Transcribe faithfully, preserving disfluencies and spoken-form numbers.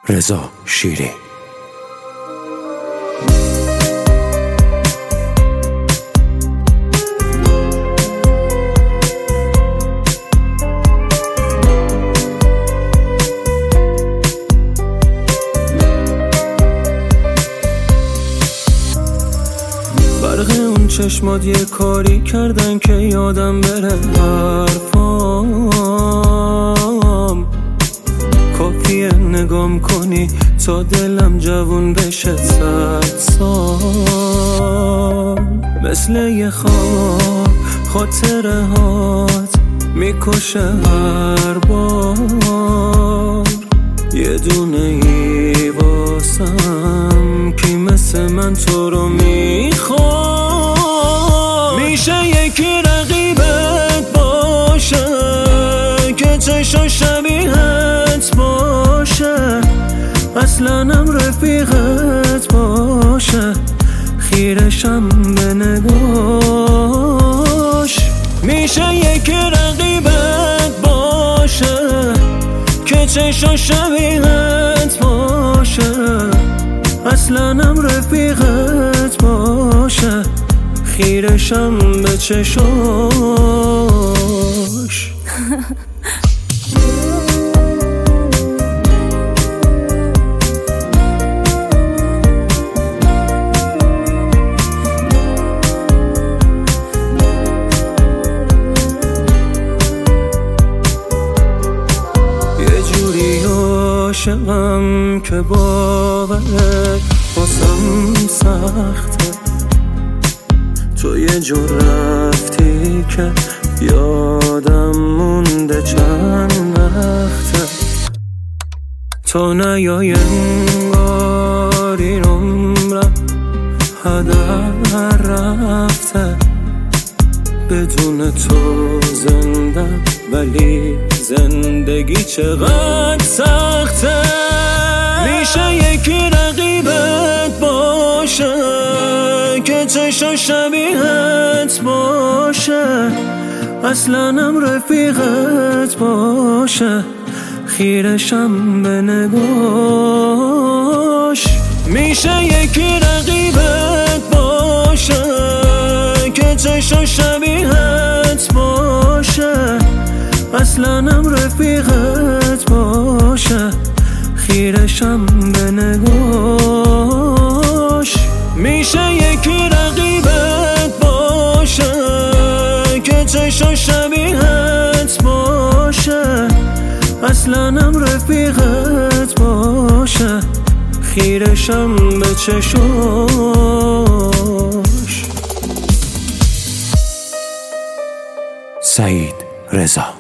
رضا شیری. برق اون چشمات یه کاری کردن که یادم بره حرفام. کافیه نگام کنی تا دلم جوون بشه صد سال. مثل یه خواب خاطره هات میکشه هر بار. یه دونه ای واسم کی مثل من تو رو میخواد. میشه یکی رقیبت باشه که چشم شبیهت باشه. اصلا هم رفیقت باشه خیرشم به نگاش. میشه یکی رقیبت باشه که چشم شبیهت باشه. اصلا هم رفیقت باشه خیرشم به چشاش. عاشقم که باورت باسم سخته. تو یه جور رفتی که یادم مونده چند وقته. تو نیای انگار این عمرم هدر رفته. بدون تو زنده ولی زندگی چقدر سخته. میشه یکی رقیبت باشه که چشم شبیهت باشه. اصلا هم رفیقت باشه خیرشم به نگاش. میشه یکی رقیبت باشه که چشم شبیهت باشه. اصلا هم رفیقت باشه خیرشم به نگاش. میشه یکی رقیبت باشه که چشم شبیهت باشه. اصلا هم رفیقت باشه خیرشم به چشاش. سعید رضا.